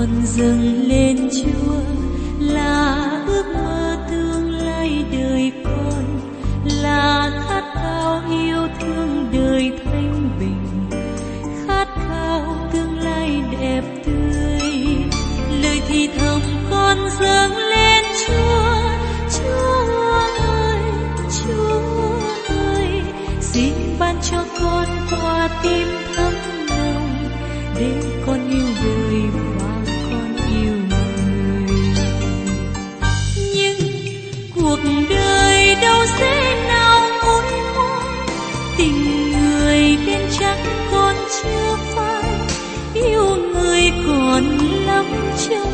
con dâng lên Chúa là ước mơ tương lai đời con, là khát khao yêu thương đời thanh bình, khát khao tương lai đẹp tươi. Lời thì thầm con dâng lên Chúa, Chúa ơi, Chúa ơi, xin ban cho con quả tim thắm nồng để con yêu đời và con yêu người. Nhưng cuộc đời đâu dễ nào ngôi ngoai, tình người bên chắc con chưa phai, yêu người còn lắm trong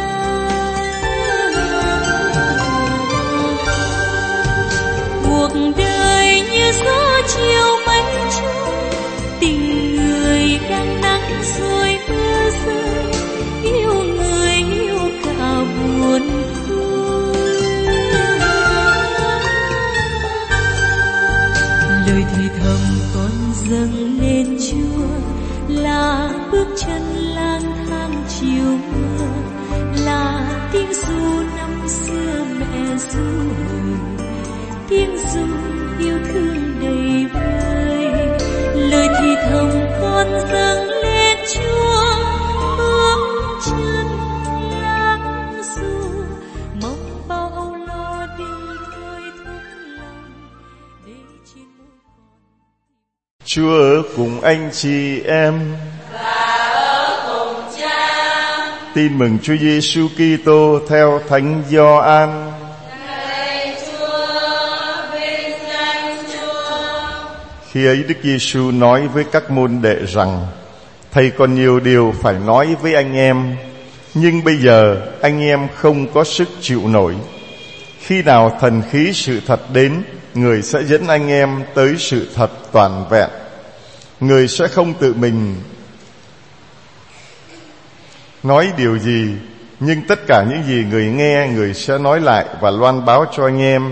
cuộc đời như gió chiều mây trôi, tình người đang nắng rồi mưa rơi, yêu người yêu cả buồn vui. Lời thì thầm con dâng lên Chúa là bước chân lang thang chiều mưa, là tiếng ru năm xưa mẹ ru hồi, tiếng ru yêu thương đầy vơi. Lời thì thầm con dâng lên Chúa, bước chân lang du, mong bao âu lo đừng thôi thúc lòng để trên môi con. Chúa ở cùng anh chị em và ở cùng Cha. Tin mừng Chúa Giêsu Kitô theo Thánh Gioan. Khi ấy Đức Giêsu nói với các môn đệ rằng: Thầy còn nhiều điều phải nói với anh em, nhưng bây giờ anh em không có sức chịu nổi. Khi nào thần khí sự thật đến, người sẽ dẫn anh em tới sự thật toàn vẹn. Người sẽ không tự mình nói điều gì, nhưng tất cả những gì người nghe, người sẽ nói lại và loan báo cho anh em.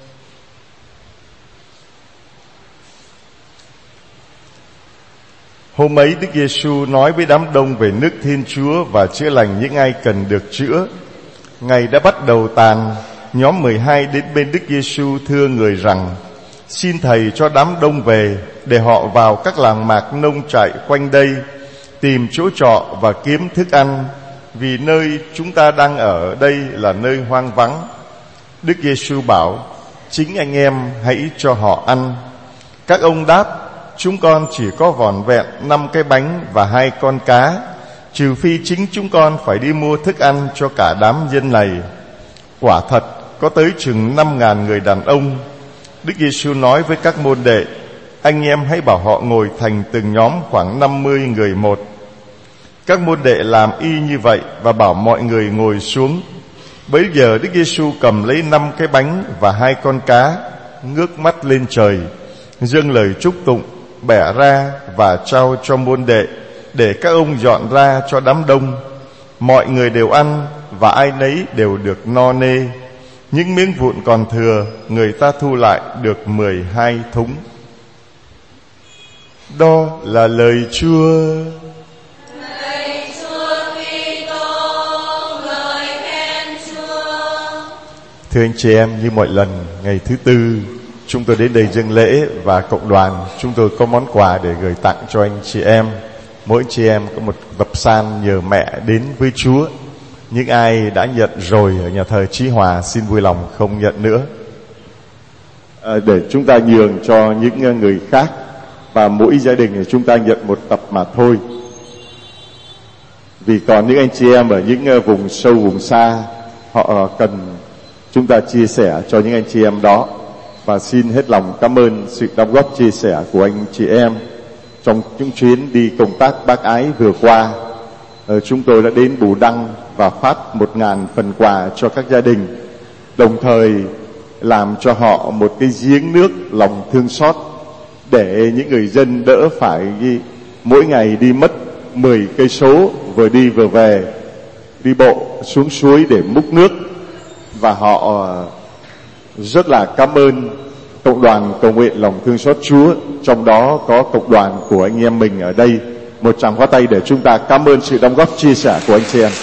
Hôm ấy Đức Giêsu nói với đám đông về nước Thiên Chúa và chữa lành những ai cần được chữa. Ngày đã bắt đầu tàn, nhóm 12 đến bên Đức Giêsu thưa người rằng: Xin Thầy cho đám đông về, để họ vào các làng mạc nông trại quanh đây, tìm chỗ trọ và kiếm thức ăn, vì nơi chúng ta đang ở đây là nơi hoang vắng. Đức Giêsu bảo: Chính anh em hãy cho họ ăn. Các ông đáp: Chúng con chỉ có vỏn vẹn 5 cái bánh và 2 con cá, trừ phi chính chúng con phải đi mua thức ăn cho cả đám dân này. Quả thật có tới chừng 5.000 người đàn ông. Đức Giêsu nói với các môn đệ: Anh em hãy bảo họ ngồi thành từng nhóm khoảng 50 người một. Các môn đệ làm y như vậy và bảo mọi người ngồi xuống. Bấy giờ Đức Giêsu cầm lấy 5 cái bánh và 2 con cá, ngước mắt lên trời, dâng lời chúc tụng, bẻ ra và trao cho môn đệ, để các ông dọn ra cho đám đông. Mọi người đều ăn và ai nấy đều được no nê. Những miếng vụn còn thừa, người ta thu lại được 12 thúng. Đó là lời Chúa. Lạy Chúa Kitô, ngợi khen Chúa. Thưa anh chị em, như mọi lần, ngày thứ Tư chúng tôi đến đây dâng lễ và cộng đoàn chúng tôi có món quà để gửi tặng cho anh chị em. Mỗi anh chị em có một tập san nhờ mẹ đến với Chúa. Những ai đã nhận rồi ở nhà thờ Chí Hòa xin vui lòng không nhận nữa, để chúng ta nhường cho những người khác, và mỗi gia đình chúng ta nhận một tập mà thôi. Vì còn những anh chị em ở những vùng sâu vùng xa, họ cần chúng ta chia sẻ cho những anh chị em đó. Và xin hết lòng cảm ơn sự đóng góp chia sẻ của anh chị em trong những chuyến đi công tác bác ái vừa qua. Chúng tôi đã đến Bù Đăng và phát 1.000 phần quà cho các gia đình, đồng thời làm cho họ một cái giếng nước lòng thương xót, để những người dân đỡ phải mỗi ngày đi mất 10 cây số vừa đi vừa về, đi bộ xuống suối để múc nước. Và họ rất là cảm ơn cộng đoàn cầu nguyện lòng thương xót Chúa, trong đó có cộng đoàn của anh em mình ở đây, một tràng pháo tay để chúng ta cảm ơn sự đóng góp chia sẻ của anh chị em.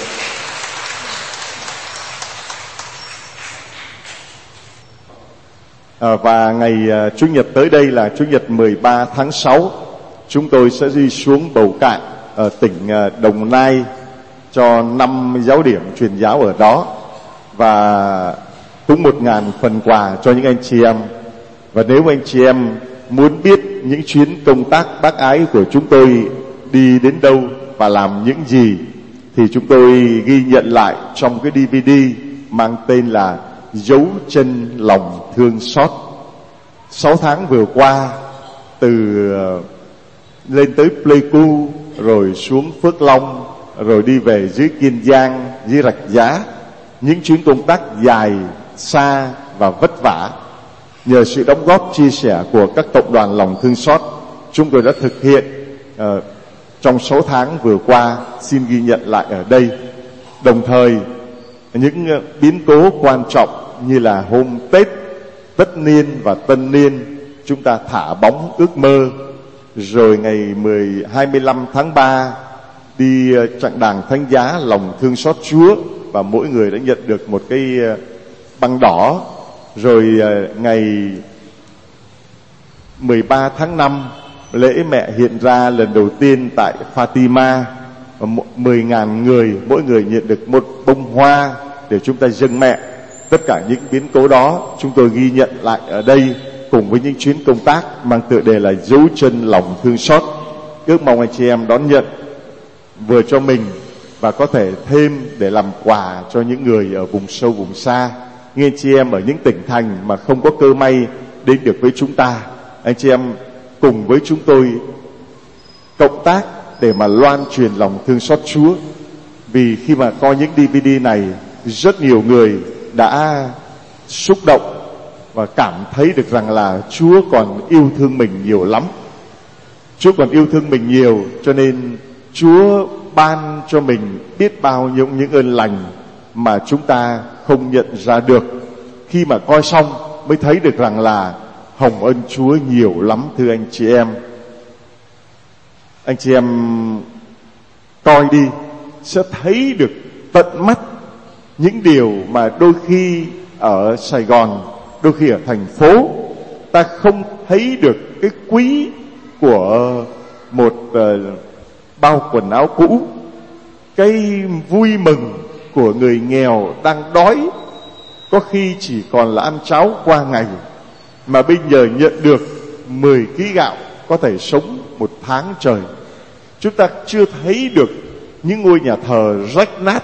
Và ngày Chủ nhật tới đây là Chủ nhật 13 tháng 6, chúng tôi sẽ đi xuống Bầu Cạn ở tỉnh Đồng Nai cho 5 giáo điểm truyền giáo ở đó, và cũng 1.000 phần quà cho những anh chị em. Và nếu anh chị em muốn biết những chuyến công tác bác ái của chúng tôi đi đến đâu và làm những gì, thì chúng tôi ghi nhận lại trong cái DVD mang tên là Dấu chân lòng thương xót. 6 tháng vừa qua, từ lên tới Pleiku, rồi xuống Phước Long, rồi đi về dưới Kiên Giang, dưới Rạch Giá, những chuyến công tác dài, xa và vất vả. Nhờ sự đóng góp chia sẻ của các cộng đoàn lòng thương xót, chúng tôi đã thực hiện trong 6 tháng vừa qua, xin ghi nhận lại ở đây. Đồng thời, những biến cố quan trọng như là hôm Tết, Tất Niên và Tân Niên, chúng ta thả bóng ước mơ. Rồi ngày 25 tháng 3 đi chặng đàng thánh giá lòng thương xót Chúa, và mỗi người đã nhận được một cái băng đỏ. Rồi ngày 13 tháng 5 lễ mẹ hiện ra lần đầu tiên tại Fatima, 10.000 người, mỗi người nhận được một bông hoa để chúng ta dâng mẹ. Tất cả những biến cố đó chúng tôi ghi nhận lại ở đây, cùng với những chuyến công tác mang tựa đề là Dấu chân lòng thương xót. Ước mong anh chị em đón nhận vừa cho mình và có thể thêm để làm quà cho những người ở vùng sâu vùng xa. Những anh chị em ở những tỉnh thành mà không có cơ may đến được với chúng ta, anh chị em cùng với chúng tôi cộng tác để mà loan truyền lòng thương xót Chúa. Vì khi mà coi những DVD này, rất nhiều người đã xúc động và cảm thấy được rằng là Chúa còn yêu thương mình nhiều lắm. Chúa còn yêu thương mình nhiều, cho nên Chúa ban cho mình biết bao nhiêu những ơn lành mà chúng ta không nhận ra được. Khi mà coi xong mới thấy được rằng là hồng ân Chúa nhiều lắm, thưa anh chị em. Anh chị em coi đi, sẽ thấy được tận mắt những điều mà đôi khi ở Sài Gòn, đôi khi ở thành phố, ta không thấy được cái quý của một bao quần áo cũ, cái vui mừng của người nghèo đang đói, có khi chỉ còn là ăn cháo qua ngày, mà bây giờ nhận được 10 ký gạo có thể sống một tháng trời. Chúng ta chưa thấy được những ngôi nhà thờ rách nát,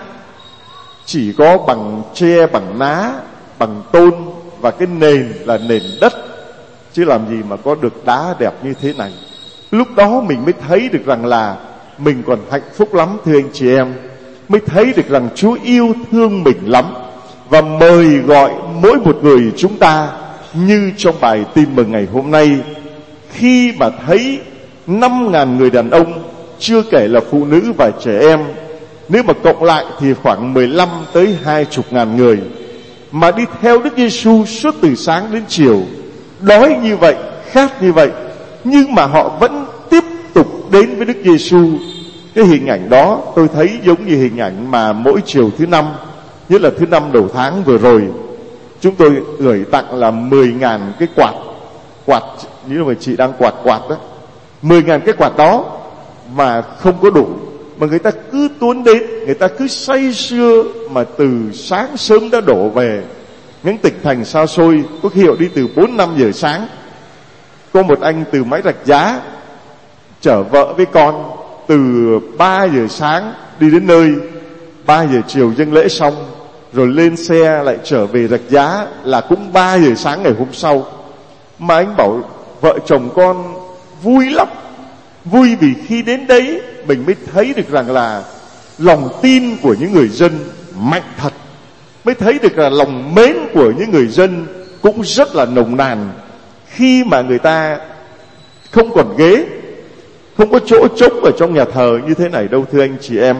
chỉ có bằng tre, bằng ná, bằng tôn, và cái nền là nền đất, chứ làm gì mà có được đá đẹp như thế này. Lúc đó mình mới thấy được rằng là mình còn hạnh phúc lắm, thưa anh chị em. Mới thấy được rằng Chúa yêu thương mình lắm, và mời gọi mỗi một người chúng ta, như trong bài tin mừng ngày hôm nay, khi mà thấy 5.000 người đàn ông, chưa kể là phụ nữ và trẻ em, nếu mà cộng lại thì khoảng 15 tới 20.000 người, mà đi theo Đức Giêsu suốt từ sáng đến chiều, đói như vậy, khát như vậy, nhưng mà họ vẫn tiếp tục đến với Đức Giêsu. Cái hình ảnh đó tôi thấy giống như hình ảnh mà mỗi chiều thứ năm, nhất là thứ năm đầu tháng vừa rồi, chúng tôi gửi tặng là 10.000 cái quạt như là chị đang quạt đó, 10.000 cái quạt đó mà không có đủ, mà người ta cứ tuôn đến, người ta cứ say sưa mà từ sáng sớm đã đổ về những tỉnh thành xa xôi, có khi họ đi từ 4-5 giờ sáng. Có một anh từ Máy Rạch Giá chở vợ với con từ 3 giờ sáng đi đến nơi, 3 giờ chiều dâng lễ xong, rồi lên xe lại trở về Rạch Giá là cũng 3 giờ sáng ngày hôm sau. Mà anh bảo vợ chồng con vui lắm, vui vì khi đến đấy mình mới thấy được rằng là lòng tin của những người dân mạnh thật, mới thấy được là lòng mến của những người dân cũng rất là nồng nàn. Khi mà người ta không còn ghế, không có chỗ trống ở trong nhà thờ như thế này đâu, thưa anh chị em.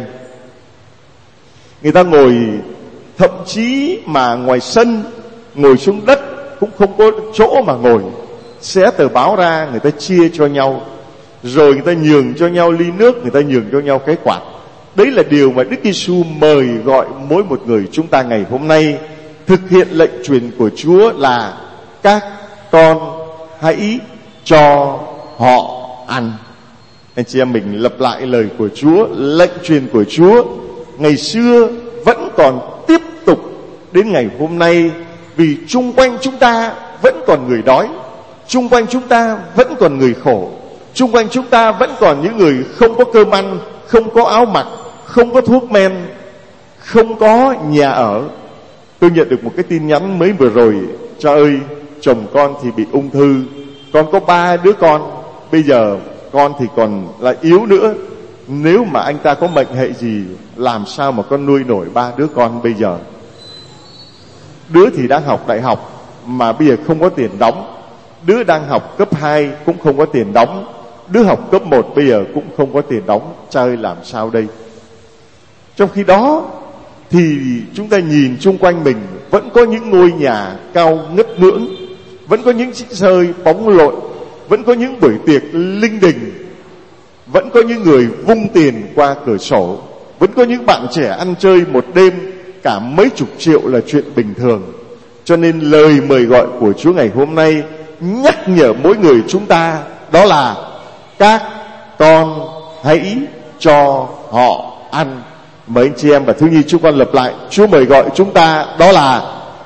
Người ta ngồi, thậm chí mà ngoài sân, ngồi xuống đất cũng không có chỗ mà ngồi. Xé tờ báo ra, người ta chia cho nhau. rồi người ta nhường cho nhau ly nước, người ta nhường cho nhau cái quạt. Đấy là điều mà Đức Giêsu mời gọi mỗi một người chúng ta ngày hôm nay thực hiện lệnh truyền của Chúa là các con hãy cho họ ăn. Anh chị em mình lặp lại lời của Chúa, lệnh truyền của Chúa ngày xưa vẫn còn tiếp tục đến ngày hôm nay, vì chung quanh chúng ta vẫn còn người đói, chung quanh chúng ta vẫn còn người khổ, chung quanh chúng ta vẫn còn những người không có cơm ăn, không có áo mặc, không có thuốc men, không có nhà ở. Tôi nhận được một cái tin nhắn mới vừa rồi: cha ơi, chồng con thì bị ung thư, con có 3 đứa con, bây giờ con thì còn lại yếu nữa, nếu mà anh ta có mệnh hệ gì, làm sao mà con nuôi nổi 3 đứa con bây giờ? Đứa thì đang học đại học mà bây giờ không có tiền đóng, đứa đang học cấp 2 cũng không có tiền đóng, đứa học cấp 1 bây giờ cũng không có tiền đóng. Cha ơi, làm sao đây? Trong khi đó thì chúng ta nhìn chung quanh mình, vẫn có những ngôi nhà cao ngất ngưỡng, vẫn có những chiếc xơi bóng lộn, vẫn có những buổi tiệc linh đình, vẫn có những người vung tiền qua cửa sổ, vẫn có những bạn trẻ ăn chơi một đêm cả mấy chục triệu là chuyện bình thường. Cho nên lời mời gọi của Chúa ngày hôm nay nhắc nhở mỗi người chúng ta, đó là các con hãy cho họ ăn. Mời anh chị em và thiếu nhi chúng con lặp lại, Chúa mời gọi chúng ta, đó là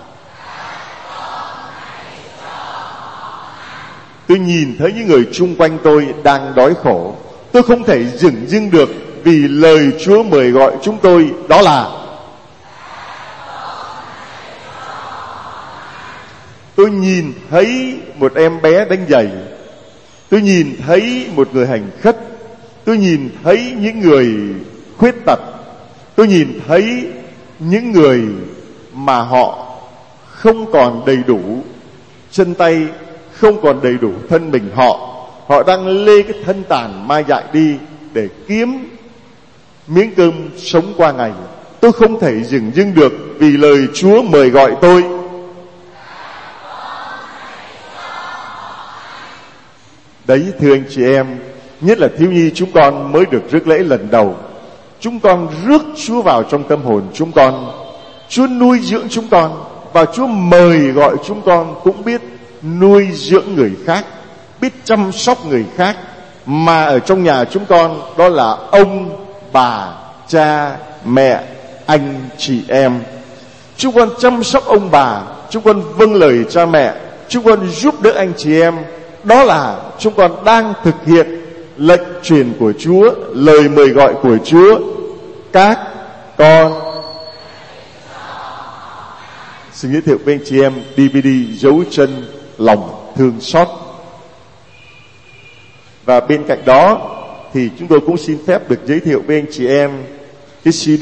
tôi nhìn thấy những người chung quanh tôi đang đói khổ, tôi không thể dửng dưng được, vì lời Chúa mời gọi chúng tôi đó là tôi nhìn thấy một em bé đánh giày, tôi nhìn thấy một người hành khất, tôi nhìn thấy những người khuyết tật, tôi nhìn thấy những người mà họ không còn đầy đủ chân tay, không còn đầy đủ thân mình, họ đang lê cái thân tàn ma dại đi để kiếm miếng cơm sống qua ngày. Tôi không thể dừng dưng được, vì lời Chúa mời gọi tôi. Đấy, thưa anh chị em, nhất là thiếu nhi chúng con mới được rước lễ lần đầu, chúng con rước Chúa vào trong tâm hồn chúng con, Chúa nuôi dưỡng chúng con, và Chúa mời gọi chúng con cũng biết nuôi dưỡng người khác, biết chăm sóc người khác. Mà ở trong nhà chúng con, đó là ông, bà, cha, mẹ, anh, chị em. Chúng con chăm sóc ông bà, chúng con vâng lời cha mẹ, chúng con giúp đỡ anh chị em. Đó là chúng con đang thực hiện lệnh truyền của Chúa, lời mời gọi của Chúa, các con. Xin giới thiệu với anh chị em DVD Dấu chân lòng thương xót. Và bên cạnh đó thì chúng tôi cũng xin phép được giới thiệu với anh chị em cái CD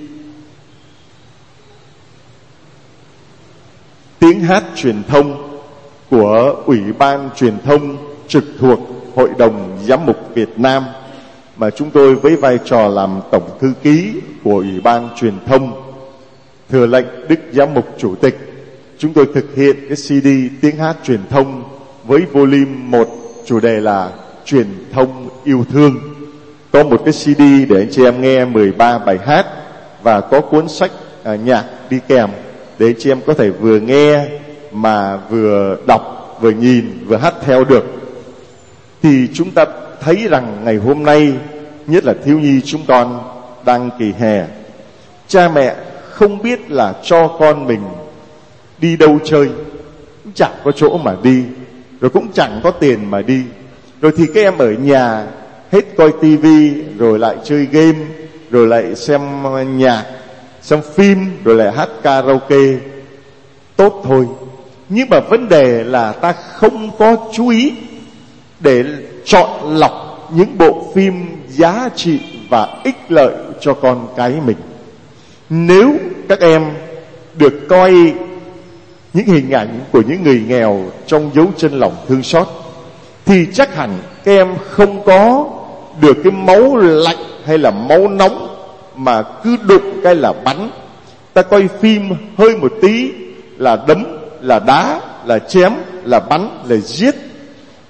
tiếng hát truyền thông của Ủy ban Truyền thông trực thuộc Hội đồng Giám mục Việt Nam, mà chúng tôi với vai trò làm tổng thư ký của Ủy ban Truyền thông, thừa lệnh Đức Giám mục Chủ tịch, chúng tôi thực hiện cái CD tiếng hát truyền thông với volume 1, chủ đề là truyền thông yêu thương. Có một cái CD để anh chị em nghe 13 bài hát, và có cuốn sách nhạc đi kèm để anh chị em có thể vừa nghe mà vừa đọc, vừa nhìn, vừa hát theo được. Thì chúng ta thấy rằng ngày hôm nay, nhất là thiếu nhi chúng con đang kỳ hè, cha mẹ không biết là cho con mình đi đâu chơi, cũng chẳng có chỗ mà đi, rồi cũng chẳng có tiền mà đi. Rồi thì các em ở nhà hết coi tivi, rồi lại chơi game, rồi lại xem nhạc, xem phim, rồi lại hát karaoke. Tốt thôi, nhưng mà vấn đề là ta không có chú ý để chọn lọc những bộ phim giá trị và ích lợi cho con cái mình. Nếu các em được coi những hình ảnh của những người nghèo trong dấu chân lòng thương xót, thì chắc hẳn các em không có được cái máu lạnh hay là máu nóng mà cứ đụng cái là bắn. Ta coi phim hơi một tí là đấm, là đá, là chém, là bắn, là giết.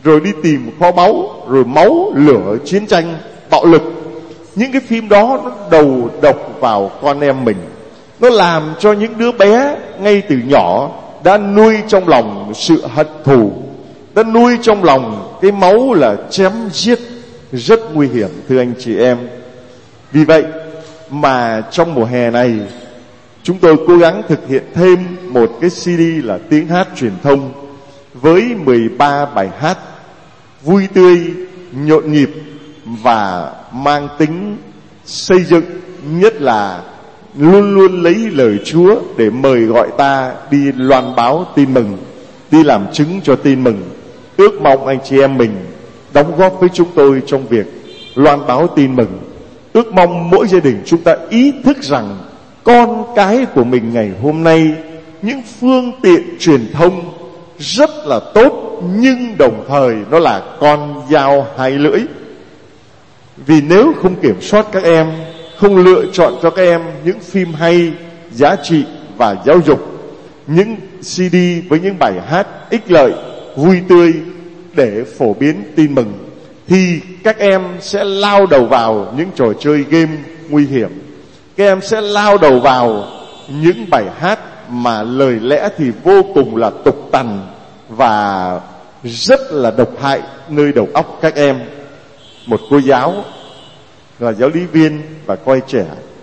rồi đi tìm kho báu, rồi máu, lửa, chiến tranh, bạo lực. Những cái phim đó nó đầu độc vào con em mình. Nó làm cho những đứa bé ngay từ nhỏ đã nuôi trong lòng sự hận thù, đã nuôi trong lòng cái máu là chém giết, rất nguy hiểm thưa anh chị em. Vì vậy mà trong mùa hè này, chúng tôi cố gắng thực hiện thêm một cái CD là tiếng hát truyền thông với 13 bài hát vui tươi, nhộn nhịp và mang tính xây dựng, nhất là luôn luôn lấy lời Chúa để mời gọi ta đi loan báo tin mừng, đi làm chứng cho tin mừng. Ước mong anh chị em mình đóng góp với chúng tôi trong việc loan báo tin mừng. Ước mong mỗi gia đình chúng ta ý thức rằng con cái của mình ngày hôm nay, những phương tiện truyền thông rất là tốt, nhưng đồng thời nó là con dao hai lưỡi. Vì nếu không kiểm soát các em, không lựa chọn cho các em những phim hay, giá trị và giáo dục, những CD với những bài hát ích lợi, vui tươi để phổ biến tin mừng, thì các em sẽ lao đầu vào những trò chơi game nguy hiểm. Các em sẽ lao đầu vào những bài hát mà lời lẽ thì vô cùng là tục tằn và rất là độc hại nơi đầu óc các em. Một cô giáo là giáo lý viên và coi trẻ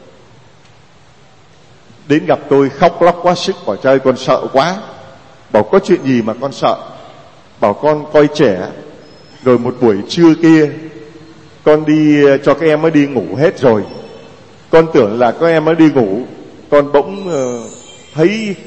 đến gặp tôi khóc lóc quá sức, bảo trai con sợ quá. Bảo có chuyện gì mà con sợ? Bảo con coi trẻ, rồi một buổi trưa kia con đi cho các em mới đi ngủ hết rồi. Con tưởng là các em mới đi ngủ, con bỗng thấy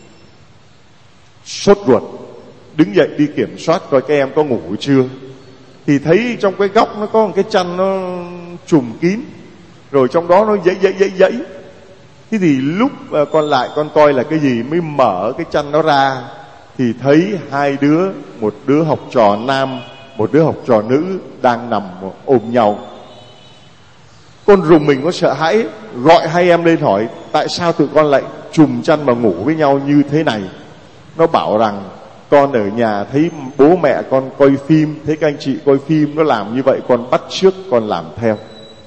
sốt ruột, đứng dậy đi kiểm soát coi các em có ngủ chưa. Thì thấy trong cái góc nó có một cái chăn nó trùm kín, rồi trong đó nó dãy. Thế thì lúc con lại con coi là cái gì, mới mở cái chăn nó ra thì thấy hai đứa, một đứa học trò nam, một đứa học trò nữ đang nằm ôm nhau. Con rùng mình, có sợ hãi, gọi hai em lên hỏi tại sao tụi con lại trùm chăn mà ngủ với nhau như thế này. Nó bảo rằng con ở nhà thấy bố mẹ con coi phim, thấy các anh chị coi phim nó làm như vậy, con bắt chước con làm theo.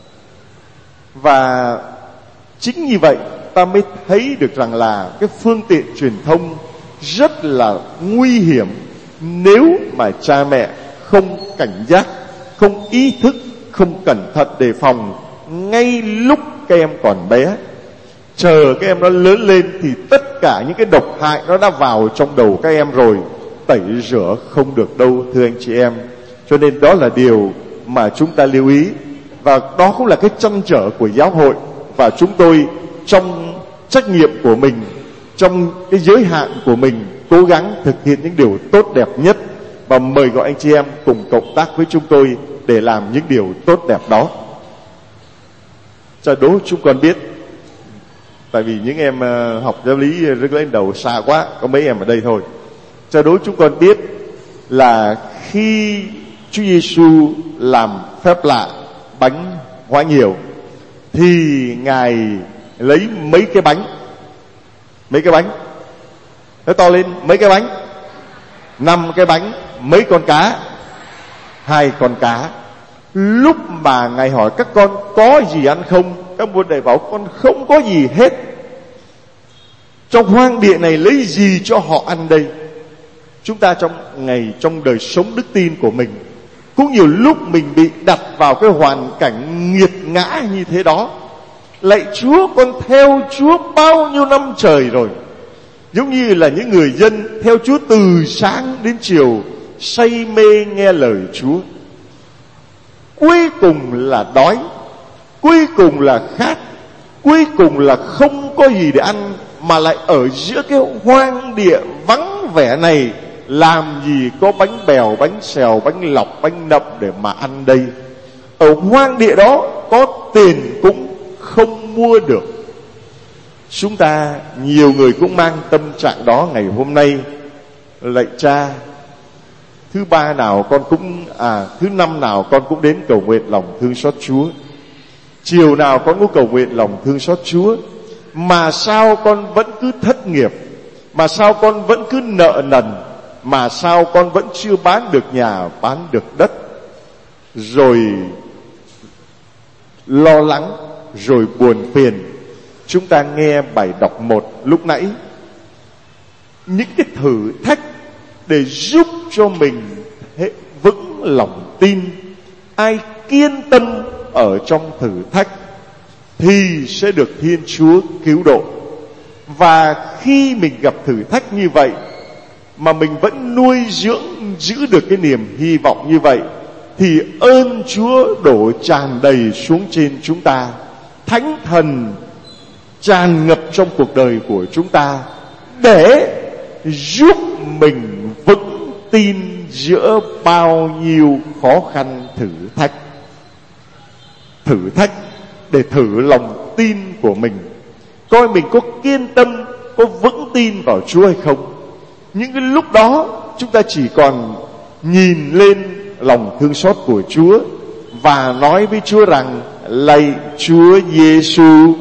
Và chính như vậy ta mới thấy được rằng là cái phương tiện truyền thông rất là nguy hiểm nếu mà cha mẹ không cảnh giác, không ý thức, không cẩn thận đề phòng ngay lúc các em còn bé. Chờ các em nó lớn lên thì tất cả những cái độc hại nó đã vào trong đầu các em rồi, tẩy rửa không được đâu thưa anh chị em. Cho nên đó là điều mà chúng ta lưu ý, và đó cũng là cái trăn trở của giáo hội. Và chúng tôi trong trách nhiệm của mình, trong cái giới hạn của mình, cố gắng thực hiện những điều tốt đẹp nhất và mời gọi anh chị em cùng cộng tác với chúng tôi để làm những điều tốt đẹp đó. Cha đố chúng con biết, tại vì những em học giáo lý rước lên đầu xa quá, có mấy em ở đây thôi. Cha đố chúng con biết là khi Chúa Giêsu làm phép lạ bánh hóa nhiều thì Ngài lấy mấy cái bánh, nói to lên, mấy cái bánh, 5 cái bánh, mấy con cá, 2 con cá. Lúc mà Ngài hỏi các con có gì ăn không, các môn đệ bảo con không có gì hết. Trong hoang địa này lấy gì cho họ ăn đây? Chúng ta trong đời sống đức tin của mình, cũng nhiều lúc mình bị đặt vào cái hoàn cảnh nghiệt ngã như thế đó. Lạy Chúa, con theo Chúa bao nhiêu năm trời rồi, giống như là những người dân theo Chúa từ sáng đến chiều, say mê nghe lời Chúa. Cuối cùng là đói, cuối cùng là khát, cuối cùng là không có gì để ăn, mà lại ở giữa cái hoang địa vắng vẻ này, làm gì có bánh bèo, bánh xèo, bánh lọc, bánh nậm để mà ăn đây. Ở hoang địa đó có tiền cũng không mua được. Chúng ta nhiều người cũng mang tâm trạng đó ngày hôm nay. Lạy Cha, thứ ba nào con cũng thứ năm nào con cũng đến cầu nguyện lòng thương xót Chúa, chiều nào con cũng cầu nguyện lòng thương xót Chúa, mà sao con vẫn cứ thất nghiệp, mà sao con vẫn cứ nợ nần, mà sao con vẫn chưa bán được nhà, bán được đất. Rồi lo lắng, rồi buồn phiền. Chúng ta nghe bài đọc 1 lúc nãy. Những cái thử thách để giúp cho mình vững lòng tin. Ai kiên tâm ở trong thử thách thì sẽ được Thiên Chúa cứu độ. Và khi mình gặp thử thách như vậy mà mình vẫn nuôi dưỡng, giữ được cái niềm hy vọng như vậy, thì ơn Chúa đổ tràn đầy xuống trên chúng ta. Thánh Thần tràn ngập trong cuộc đời của chúng ta để giúp mình vững tin giữa bao nhiêu khó khăn thử thách. Thử thách để thử lòng tin của mình, coi mình có kiên tâm, có vững tin vào Chúa hay không. Những cái lúc đó chúng ta chỉ còn nhìn lên lòng thương xót của Chúa và nói với Chúa rằng: lạy Chúa Giêsu.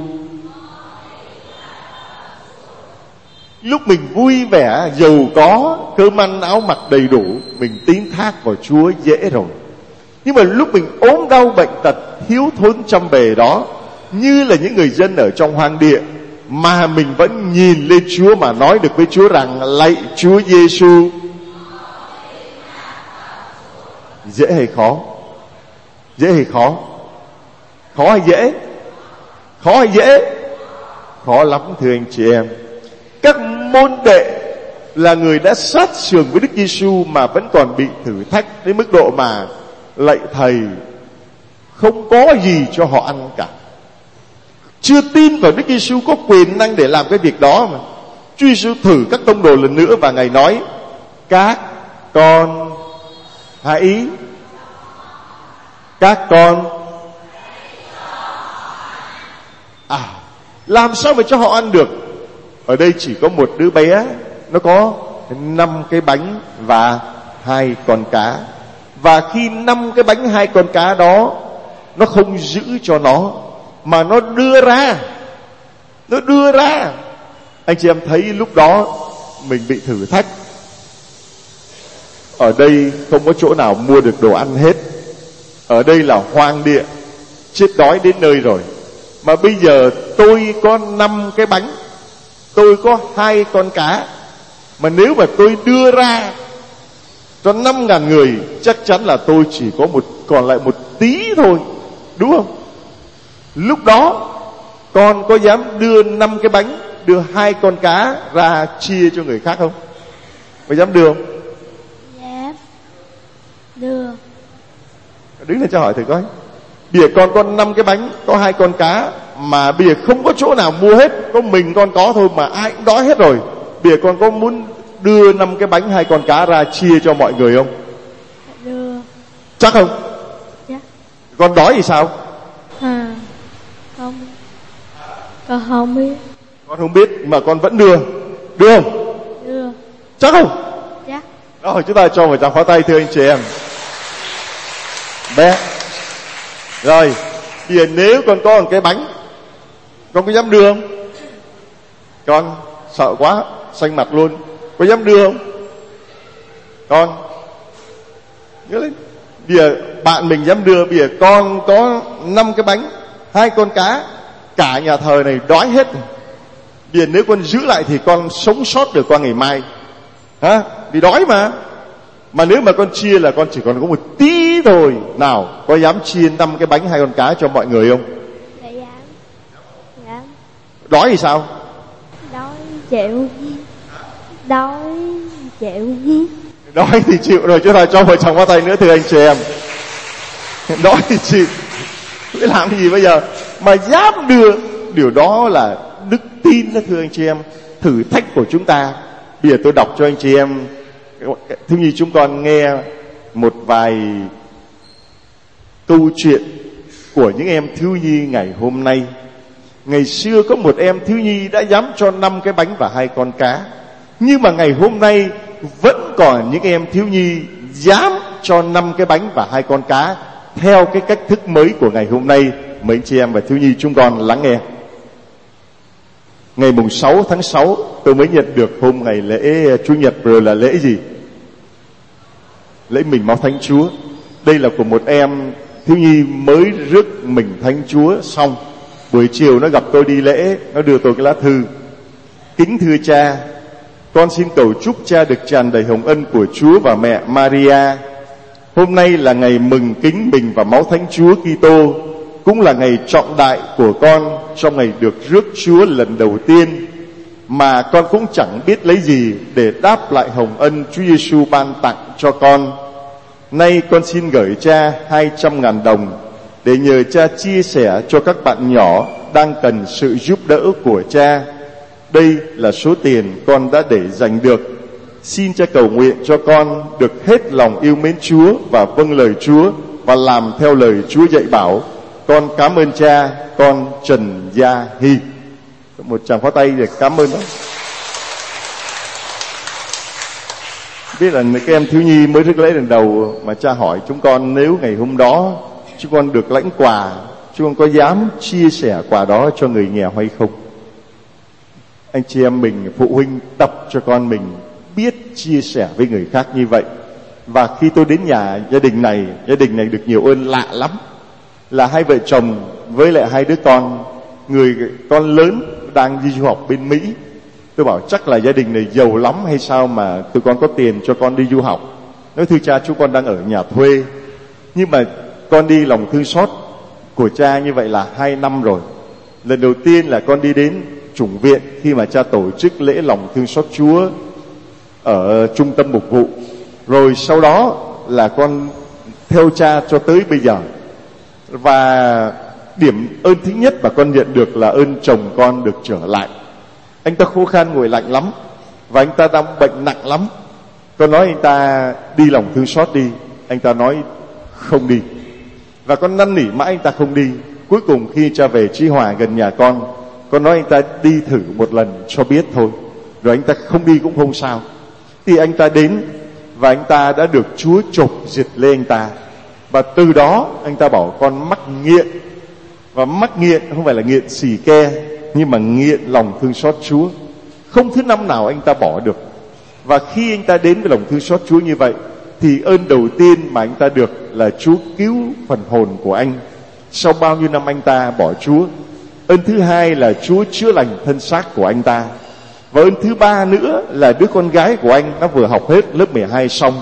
Lúc mình vui vẻ, giàu có, cơm ăn áo mặc đầy đủ, mình tín thác vào Chúa dễ rồi. Nhưng mà lúc mình ốm đau bệnh tật, thiếu thốn trăm bề đó, như là những người dân ở trong hoang địa, mà mình vẫn nhìn lên Chúa mà nói được với Chúa rằng: lạy Chúa Giêsu. Dễ hay khó? Dễ hay khó? Khó hay dễ? Khó hay dễ? Khó lắm thưa anh chị em. Các môn đệ là người đã sát sườn với Đức Giêsu mà vẫn còn bị thử thách đến mức độ mà lạy Thầy, không có gì cho họ ăn cả. Chưa tin vào Đức Giêsu có quyền năng để làm cái việc đó mà. Chúa Giêsu thử các tông đồ lần nữa và Ngài nói: các con hãy làm sao mà cho họ ăn được? Ở đây chỉ có một đứa bé, nó có 5 cái bánh và 2 con cá. Và khi 5 cái bánh 2 con cá đó, nó không giữ cho nó, mà nó đưa ra. Anh chị em thấy lúc đó mình bị thử thách. Ở đây không có chỗ nào mua được đồ ăn hết. Ở đây là hoang địa, chết đói đến nơi rồi. Mà bây giờ tôi có 5 cái bánh, tôi có 2 con cá, mà nếu mà tôi đưa ra cho 5.000 người, chắc chắn là tôi chỉ có còn lại một tí thôi, đúng không? Lúc đó con có dám đưa 5 cái bánh, đưa 2 con cá ra chia cho người khác không? Có dám đưa không? Dám đưa. Đứng lên cho hỏi thử coi. Bây giờ con có 5 cái bánh, có 2 con cá, mà bây giờ không có chỗ nào mua hết, có mình con có thôi mà ai cũng đói hết rồi. Bây giờ con có muốn đưa 5 cái bánh 2 con cá ra chia cho mọi người không? Đưa. Chắc không? Dạ. Con đói thì sao? Không. Con không biết. Con không biết mà con vẫn đưa. Đưa không? Đưa. Chắc không? Dạ. Rồi chúng ta cho một tràng pháo tay thưa anh chị em. Bé. Rồi, bây giờ nếu con có một cái bánh, con có dám đưa không? Con sợ quá, xanh mặt luôn. Có dám đưa không? Con nhớ lên. Bây giờ bạn mình dám đưa. Bây giờ con có 5 cái bánh, 2 con cá, cả nhà thờ này đói hết. Bây giờ nếu con giữ lại thì con sống sót được qua ngày mai, hả? Vì đói mà. Mà nếu mà con chia là con chỉ còn có một tí thôi. Nào, có dám chia 5 cái bánh 2 con cá cho mọi người không? Dạ dám. Dám. Đói thì sao? Đói chịu. Đói chịu. Đói thì chịu rồi, chứ thôi cho một tràng pháo tay nữa thưa anh chị em. Đói thì chịu, biết làm cái gì bây giờ? Mà dám đưa, điều đó là đức tin đó thưa anh chị em. Thử thách của chúng ta. Bây giờ tôi đọc cho anh chị em, thiếu nhi chúng con nghe một vài câu chuyện của những em thiếu nhi ngày hôm nay. Ngày xưa có một em thiếu nhi đã dám cho 5 cái bánh và 2 con cá. Nhưng mà ngày hôm nay vẫn còn những em thiếu nhi dám cho 5 cái bánh và 2 con cá theo cái cách thức mới của ngày hôm nay. Mấy anh chị em và thiếu nhi chúng con lắng nghe. Ngày mùng 6 tháng 6 tôi mới nhận được, hôm ngày lễ Chủ nhật rồi là lễ gì? lễ mình máu Thánh Chúa. Đây là của một em thiếu nhi mới rước mình Thánh Chúa xong. Buổi chiều nó gặp tôi đi lễ, nó đưa tôi cái lá thư: kính thưa cha, con xin cầu chúc cha được tràn đầy hồng ân của Chúa và mẹ Maria. Hôm nay là ngày mừng kính mình và máu Thánh Chúa Kitô, cũng là ngày trọng đại của con trong ngày được rước Chúa lần đầu tiên, mà con cũng chẳng biết lấy gì để đáp lại hồng ân Chúa Giêsu ban tặng cho con. Nay con xin gửi cha 200.000 đồng để nhờ cha chia sẻ cho các bạn nhỏ đang cần sự giúp đỡ của cha. Đây là số tiền con đã để dành được. Xin cha cầu nguyện cho con được hết lòng yêu mến Chúa và vâng lời Chúa và làm theo lời Chúa dạy bảo. Con cảm ơn cha. Con Trần Gia Hy. Một tràng pháo tay để cảm ơn đó. Biết là cái em thiếu nhi mới rước lễ lần đầu mà cha hỏi chúng con nếu ngày hôm đó chúng con được lãnh quà, chúng con có dám chia sẻ quà đó cho người nghèo hay không? Anh chị em mình, phụ huynh tập cho con mình biết chia sẻ với người khác như vậy. Và khi tôi đến nhà gia đình này được nhiều ơn lạ lắm. Là hai vợ chồng với lại hai đứa con, người con lớn đang đi du học bên Mỹ. Tôi bảo chắc là gia đình này giàu lắm hay sao mà tụi con có tiền cho con đi du học. Nói thưa cha, chúng con đang ở nhà thuê, nhưng mà con đi lòng thương xót của cha như vậy là 2 năm rồi. Lần đầu tiên là con đi đến chủng viện khi mà cha tổ chức lễ lòng thương xót Chúa ở trung tâm mục vụ. Rồi sau đó là con theo cha cho tới bây giờ. Và điểm ơn thứ nhất mà con nhận được là ơn chồng con được trở lại. Anh ta khô khan ngồi lạnh lắm, và anh ta đang bệnh nặng lắm. Con nói anh ta đi lòng thương xót đi, anh ta nói không đi. Và con năn nỉ mãi anh ta không đi. Cuối cùng khi cha về Chí Hòa gần nhà con nói anh ta đi thử một lần cho biết thôi. Rồi anh ta không đi cũng không sao. Thì anh ta đến và anh ta đã được Chúa chộp diệt lên anh ta. Và từ đó anh ta bảo con mắc nghiện. Và mắc nghiện không phải là nghiện xì ke, nhưng mà nghiện lòng thương xót Chúa. Không thứ năm nào anh ta bỏ được. Và khi anh ta đến với lòng thương xót Chúa như vậy, thì ơn đầu tiên mà anh ta được là Chúa cứu phần hồn của anh sau bao nhiêu năm anh ta bỏ Chúa. Ơn thứ hai là Chúa chữa lành thân xác của anh ta. Và ơn thứ ba nữa là đứa con gái của anh nó vừa học hết lớp 12 xong.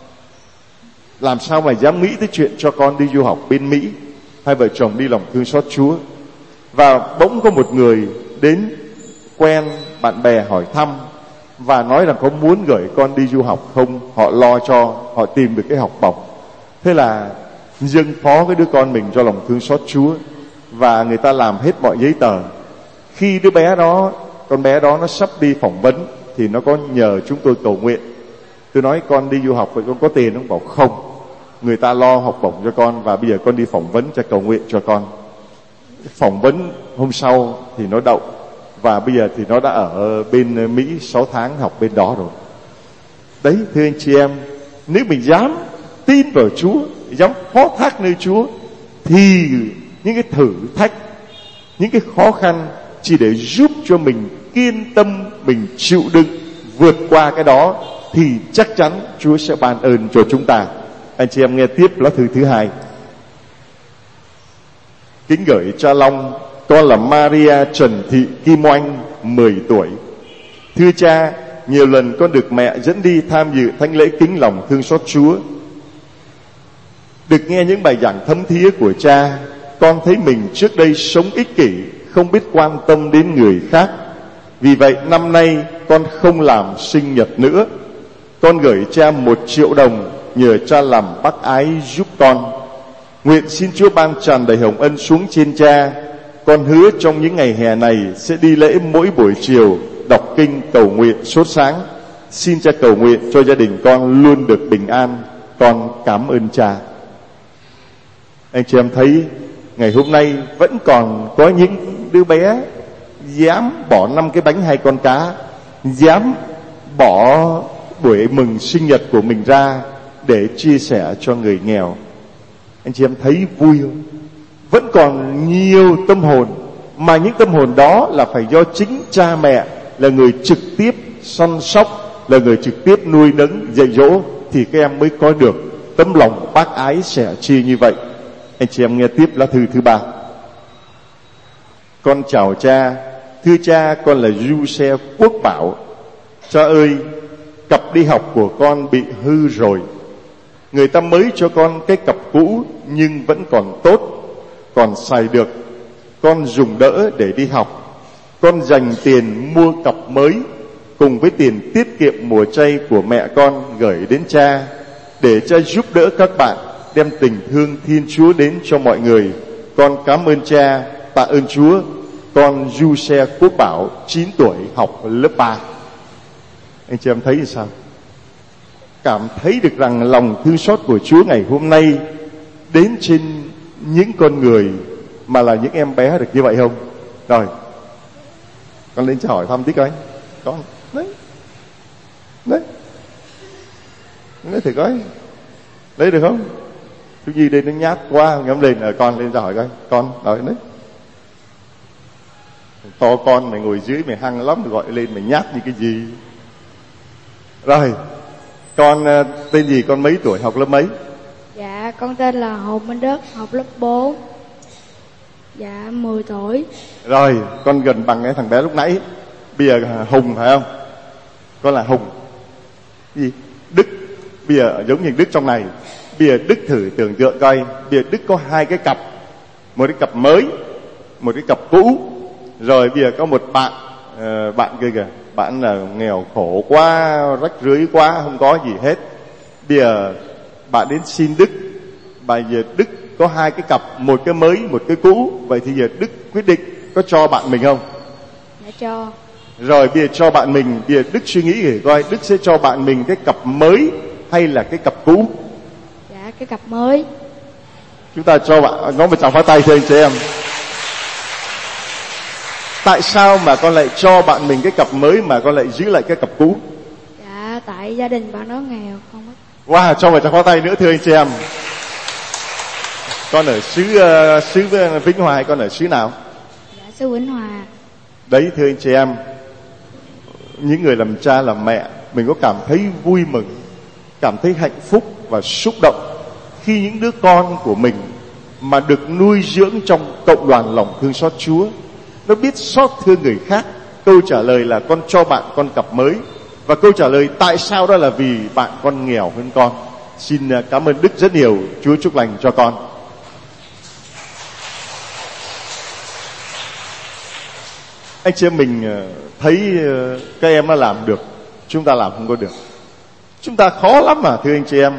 Làm sao mà dám nghĩ tới chuyện cho con đi du học bên Mỹ. Hai vợ chồng đi lòng thương xót Chúa. Và bỗng có một người đến quen bạn bè hỏi thăm và nói rằng có muốn gửi con đi du học không. Họ lo cho, họ tìm được cái học bổng. Thế là dâng phó cái đứa con mình cho lòng thương xót Chúa. Và người ta làm hết mọi giấy tờ. Khi đứa bé đó, con bé đó nó sắp đi phỏng vấn, thì nó có nhờ chúng tôi cầu nguyện. Tôi nói con đi du học vậy con có tiền không? Bảo không, người ta lo học bổng cho con, và bây giờ con đi phỏng vấn cho cầu nguyện cho con. Phỏng vấn hôm sau thì nó đậu, và bây giờ thì nó đã ở bên Mỹ 6 tháng học bên đó rồi. Đấy, thưa anh chị em, nếu mình dám tin vào Chúa, dám phó thác nơi Chúa, thì những cái thử thách, những cái khó khăn chỉ để giúp cho mình kiên tâm, mình chịu đựng vượt qua cái đó, thì chắc chắn Chúa sẽ ban ơn cho chúng ta. Anh chị em nghe tiếp lá thư thứ 2. Kính gửi cha Long, con là Maria Trần Thị Kim Oanh, 10 tuổi. Thưa cha, nhiều lần con được mẹ dẫn đi tham dự thánh lễ kính lòng thương xót Chúa. Được nghe những bài giảng thấm thía của cha, con thấy mình trước đây sống ích kỷ, không biết quan tâm đến người khác. Vì vậy năm nay con không làm sinh nhật nữa. Con gửi cha 1 triệu đồng nhờ cha làm bác ái giúp con. Nguyện xin Chúa ban tràn đầy hồng ân xuống trên cha. Con hứa trong những ngày hè này sẽ đi lễ mỗi buổi chiều, đọc kinh cầu nguyện sốt sáng. Xin cha cầu nguyện cho gia đình con luôn được bình an. Con cảm ơn cha. Anh chị em thấy ngày hôm nay vẫn còn có những đứa bé dám bỏ 5 cái bánh 2 con cá, dám bỏ buổi mừng sinh nhật của mình ra để chia sẻ cho người nghèo. Anh chị em thấy vui không? Vẫn còn nhiều tâm hồn, mà những tâm hồn đó là phải do chính cha mẹ là người trực tiếp săn sóc, là người trực tiếp nuôi nấng dạy dỗ, thì các em mới có được tấm lòng bác ái sẻ chia như vậy. Anh chị em nghe tiếp lá thư thứ 3. Con chào cha. Thưa cha, con là Du-xe Quốc Bảo. Cha ơi, cặp đi học của con bị hư rồi. Người ta mới cho con cái cặp cũ nhưng vẫn còn tốt, còn xài được. Con dùng đỡ để đi học. Con dành tiền mua cặp mới cùng với tiền tiết kiệm mùa chay của mẹ con gửi đến cha, để cha giúp đỡ các bạn, đem tình thương Thiên Chúa đến cho mọi người. Con cảm ơn cha, tạ ơn Chúa. Con Du-xe Quốc Bảo, 9 tuổi, học lớp 3. Anh chị em thấy thì sao? Cảm thấy được rằng lòng thương xót của Chúa ngày hôm nay đến trên những con người mà là những em bé được như vậy không? Rồi, con lên cho hỏi thăm tí coi. Con lấy thử coi, lấy được không? Chú Nhi đây nó nhát quá, ngắm lên. Con lên cho hỏi coi. Con rồi đấy, to con mày ngồi dưới mày hăng lắm, mày gọi lên mày nhát như cái gì? Rồi, con tên gì, con mấy tuổi, học lớp mấy? Dạ, con tên là Hồ Minh Đức, học lớp 4. Dạ, 10 tuổi. Rồi, con gần bằng cái thằng bé lúc nãy. Bây giờ Hùng phải không? Con là Hùng gì? Đức. Bây giờ giống như Đức trong này. Bây giờ Đức thử tưởng tượng coi. Bây giờ Đức có 2 cái cặp. Một cái cặp mới, một cái cặp cũ. Rồi bây giờ có một bạn, bạn kia kìa, bạn là nghèo khổ quá, rách rưới quá, không có gì hết. Bây giờ bạn đến xin Đức. Bây giờ Đức có 2 cái cặp, một cái mới, một cái cũ. Vậy thì giờ Đức quyết định có cho bạn mình không? Dạ cho. Rồi bây giờ cho bạn mình, bây giờ Đức suy nghĩ để coi Đức sẽ cho bạn mình cái cặp mới hay là cái cặp cũ? Dạ, cái cặp mới. Chúng ta cho bạn, nói một tràng pháo tay cho anh chị em. Tại sao mà con lại cho bạn mình cái cặp mới mà con lại giữ lại cái cặp cũ? Dạ, tại gia đình bạn đó nghèo không á. Wow, cho một tràng pháo tay nữa thưa anh chị em. Con ở xứ Vĩnh Hòa hay con ở xứ nào? Dạ, xứ Vĩnh Hòa. Đấy thưa anh chị em, những người làm cha làm mẹ, mình có cảm thấy vui mừng, cảm thấy hạnh phúc và xúc động khi những đứa con của mình mà được nuôi dưỡng trong cộng đoàn lòng thương xót Chúa. Nó biết xót thương người khác. Câu trả lời là con cho bạn con cặp mới. Và câu trả lời tại sao đó là vì bạn con nghèo hơn con. Xin cảm ơn Đức rất nhiều. Chúa chúc lành cho con. Anh chị em mình thấy các em nó làm được, chúng ta làm không có được. Chúng ta khó lắm mà thưa anh chị em.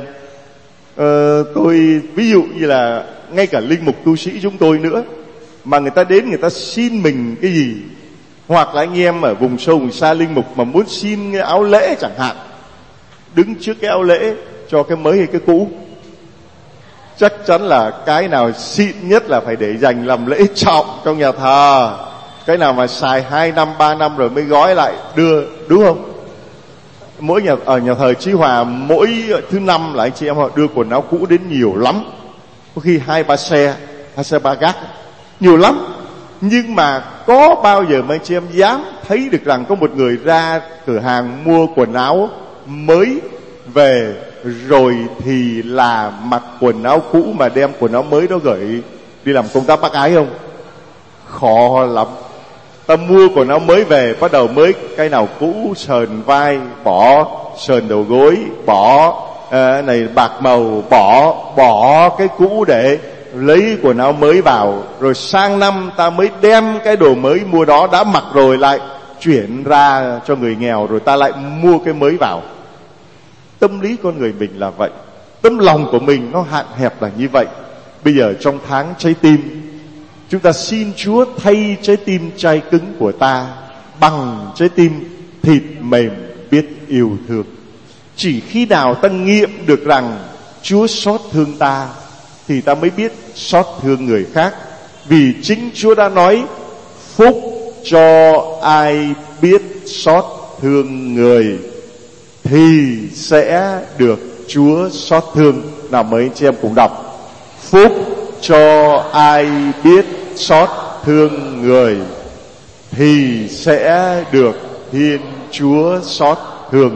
Tôi ví dụ như là ngay cả linh mục tu sĩ chúng tôi nữa, mà người ta đến người ta xin mình cái gì, hoặc là anh em ở vùng sâu vùng xa linh mục mà muốn xin cái áo lễ chẳng hạn, đứng trước cái áo lễ cho cái mới hay cái cũ, chắc chắn là cái nào xịn nhất là phải để dành làm lễ trọng trong nhà thờ. Cái nào mà xài 2 năm 3 năm rồi mới gói lại đưa, đúng không? Mỗi ở nhà thờ Chí Hòa, mỗi thứ năm là anh chị em họ đưa quần áo cũ đến nhiều lắm, có khi 2-3 xe, 2 xe 3 gác, nhiều lắm. Nhưng mà có bao giờ mà anh chị em dám thấy được rằng có một người ra cửa hàng mua quần áo mới về rồi thì là mặc quần áo cũ mà đem quần áo mới đó gửi đi làm công tác bác ái không? Khó lắm. Ta mua quần áo mới về, bắt đầu mới cái nào cũ sờn vai bỏ, sờn đầu gối bỏ, này bạc màu bỏ cái cũ để lấy quần áo mới vào. Rồi sang năm ta mới đem cái đồ mới mua đó đã mặc rồi lại chuyển ra cho người nghèo, rồi ta lại mua cái mới vào. Tâm lý con người mình là vậy, tấm lòng của mình nó hạn hẹp là như vậy. Bây giờ trong tháng trái tim, chúng ta xin Chúa thay trái tim chai cứng của ta bằng trái tim thịt mềm biết yêu thương. Chỉ khi nào ta nghiệm được rằng Chúa xót thương ta thì ta mới biết xót thương người khác. Vì chính Chúa đã nói phúc cho ai biết xót thương người thì sẽ được Chúa xót thương. Nào mấy anh chị em cùng đọc: phúc cho ai biết xót thương người thì sẽ được Thiên Chúa xót thương.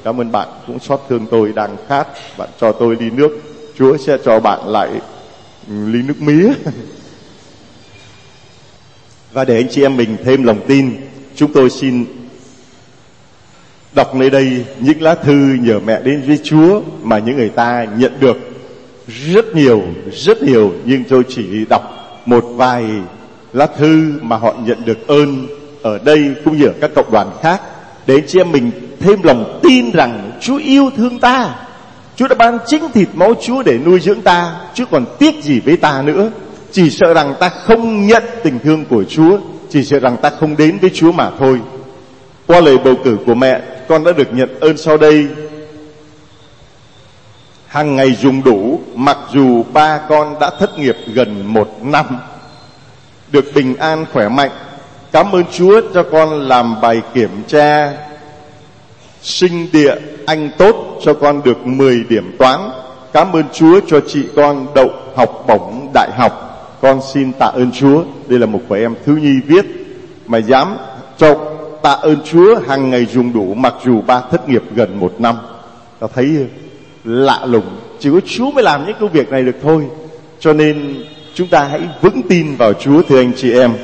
Cảm ơn bạn cũng xót thương tôi đang khát. Bạn cho tôi ly nước, Chúa sẽ cho bạn lại ly nước mía. Và để anh chị em mình thêm lòng tin, chúng tôi xin đọc nơi đây những lá thư nhờ mẹ đến với Chúa mà những người ta nhận được rất nhiều, nhưng tôi chỉ đọc một vài lá thư mà họ nhận được ơn ở đây cũng như ở các cộng đoàn khác, để anh chị em mình thêm lòng tin rằng Chúa yêu thương ta. Chúa đã ban chính thịt máu Chúa để nuôi dưỡng ta, chứ còn tiếc gì với ta nữa. Chỉ sợ rằng ta không nhận tình thương của Chúa, chỉ sợ rằng ta không đến với Chúa mà thôi. Qua lời bầu cử của mẹ, con đã được nhận ơn sau đây. Hàng ngày dùng đủ, mặc dù ba con đã thất nghiệp gần 1 năm, được bình an khỏe mạnh. Cảm ơn Chúa cho con làm bài kiểm tra sinh địa Anh tốt, cho con được 10 điểm toán. Cảm ơn Chúa cho chị con đậu học bổng đại học. Con xin tạ ơn Chúa. Đây là một của em thiếu nhi viết mà dám cho tạ ơn Chúa hàng ngày dùng đủ, mặc dù ba thất nghiệp gần 1 năm. Ta thấy lạ lùng, chỉ có Chúa mới làm những công việc này được thôi. Cho nên chúng ta hãy vững tin vào Chúa, thưa anh chị em.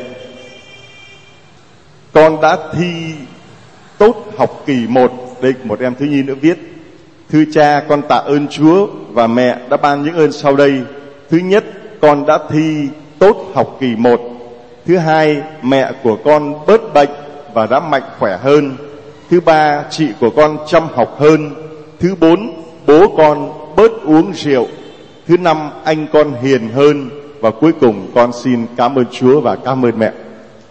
Con đã thi tốt học kỳ 1. Đây một em thiếu nhi nữa viết: thưa cha, con tạ ơn Chúa và mẹ đã ban những ơn sau đây. Thứ nhất, con đã thi tốt học kỳ 1. Thứ hai, mẹ của con bớt bệnh và đã mạnh khỏe hơn. Thứ ba, chị của con chăm học hơn. Thứ bốn, bố con bớt uống rượu. Thứ năm, anh con hiền hơn. Và cuối cùng con xin cảm ơn Chúa và cảm ơn mẹ.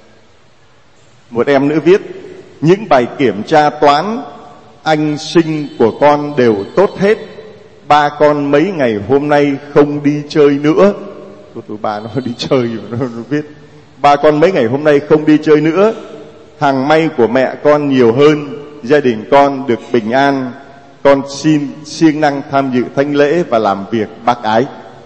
Một em nữa viết: những bài kiểm tra toán, anh sinh của con đều tốt hết. Ba con mấy ngày hôm nay không đi chơi nữa. Tụi ba nó đi chơi mà nó viết ba con mấy ngày hôm nay không đi chơi nữa. Hàng may của mẹ con nhiều hơn, gia đình con được bình an. Con xin siêng năng tham dự thánh lễ và làm việc bác ái.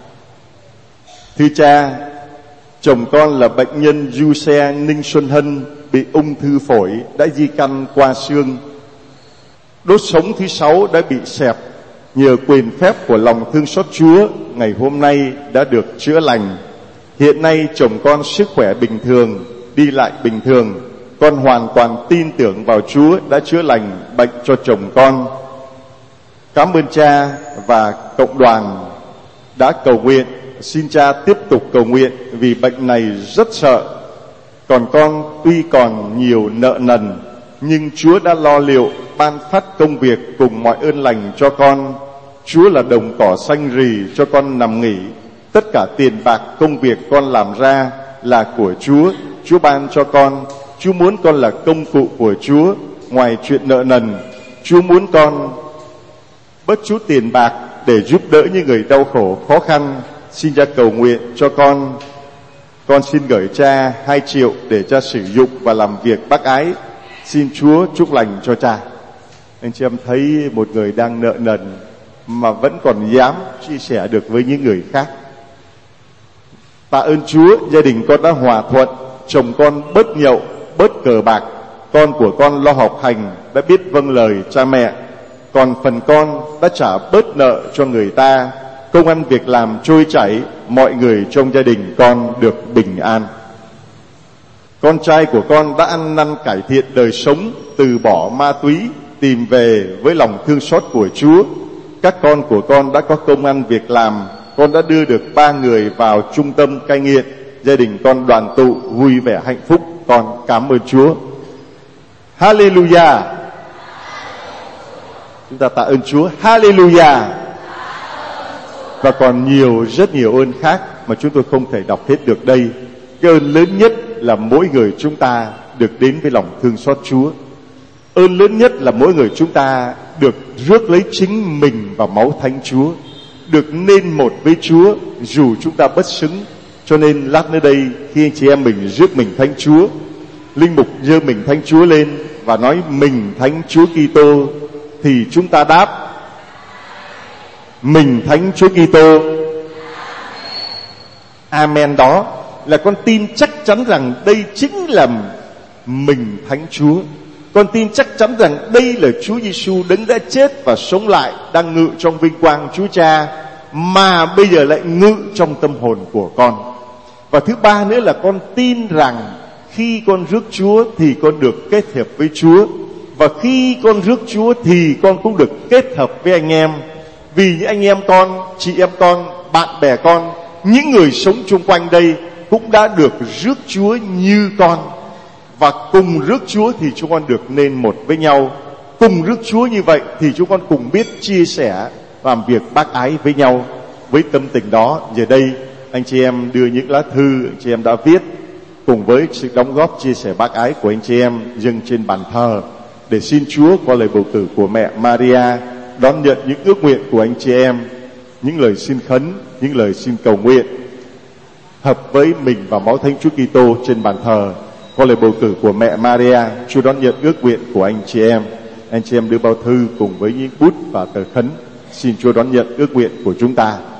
Thưa cha, chồng con là bệnh nhân Du Xe Ninh Xuân Hân, bị ung thư phổi, đã di căn qua xương. Đốt sống thứ 6 đã bị xẹp. Nhờ quyền phép của lòng thương xót Chúa, ngày hôm nay đã được chữa lành. Hiện nay chồng con sức khỏe bình thường, đi lại bình thường. Con hoàn toàn tin tưởng vào Chúa đã chữa lành bệnh cho chồng con. Cảm ơn cha và cộng đoàn đã cầu nguyện. Xin cha tiếp tục cầu nguyện vì bệnh này rất sợ. Còn con tuy còn nhiều nợ nần, nhưng Chúa đã lo liệu ban phát công việc cùng mọi ơn lành cho con. Chúa là đồng cỏ xanh rì cho con nằm nghỉ. Tất cả tiền bạc công việc con làm ra là của Chúa. Chúa ban cho con. Chúa muốn con là công cụ của Chúa. Ngoài chuyện nợ nần, Chúa muốn con bớt chút tiền bạc để giúp đỡ những người đau khổ khó khăn. Xin cha cầu nguyện cho con. Con xin gửi cha 2 triệu để cha sử dụng và làm việc bác ái. Xin Chúa chúc lành cho cha. Anh chị em thấy một người đang nợ nần mà vẫn còn dám chia sẻ được với những người khác. Tạ ơn Chúa, gia đình con đã hòa thuận. Chồng con bớt nhậu, bớt cờ bạc. Con của con lo học hành, đã biết vâng lời cha mẹ. Còn phần con đã trả bớt nợ cho người ta. Công ăn việc làm trôi chảy, mọi người trong gia đình con được bình an. Con trai của con đã ăn năn cải thiện đời sống, từ bỏ ma túy, tìm về với lòng thương xót của Chúa. Các con của con đã có công ăn việc làm. Con đã đưa được 3 người vào trung tâm cai nghiện. Gia đình con đoàn tụ vui vẻ hạnh phúc. Con cảm ơn Chúa. Hallelujah. Chúng ta tạ ơn Chúa. Hallelujah. Và còn rất nhiều ơn khác mà chúng tôi không thể đọc hết được đây. Cái ơn lớn nhất là mỗi người chúng ta được đến với lòng thương xót Chúa. Ơn lớn nhất là mỗi người chúng ta được rước lấy chính mình vào máu Thánh Chúa, được nên một với Chúa dù chúng ta bất xứng. Cho nên lát nữa đây, khi anh chị em mình rước mình Thánh Chúa, linh mục giơ mình Thánh Chúa lên và nói mình Thánh Chúa Kitô, thì chúng ta đáp mình Thánh Chúa Kitô. Amen. Đó là con tin chắc chắn rằng đây chính là mình Thánh Chúa. Con tin chắc chắn rằng đây là Chúa Giêsu đấng đã chết và sống lại, đang ngự trong vinh quang Chúa Cha, mà bây giờ lại ngự trong tâm hồn của con. Và thứ ba nữa là con tin rằng khi con rước Chúa thì con được kết hợp với Chúa, và khi con rước Chúa thì con cũng được kết hợp với anh em. Vì những anh em con, chị em con, bạn bè con, những người sống chung quanh đây cũng đã được rước Chúa như con. Và cùng rước Chúa thì chúng con được nên một với nhau. Cùng rước Chúa như vậy thì chúng con cùng biết chia sẻ, làm việc bác ái với nhau. Với tâm tình đó, giờ đây anh chị em đưa những lá thư anh chị em đã viết cùng với sự đóng góp chia sẻ bác ái của anh chị em dâng trên bàn thờ, để xin Chúa qua lời bầu cử của mẹ Maria đón nhận những ước nguyện của anh chị em, những lời xin khấn, những lời xin cầu nguyện hợp với mình và máu Thánh Chúa Kitô trên bàn thờ. Qua lời bầu cử của mẹ Maria, Chúa đón nhận ước nguyện của anh chị em. Anh chị em đưa bao thư cùng với những bút và tờ khấn, xin Chúa đón nhận ước nguyện của chúng ta.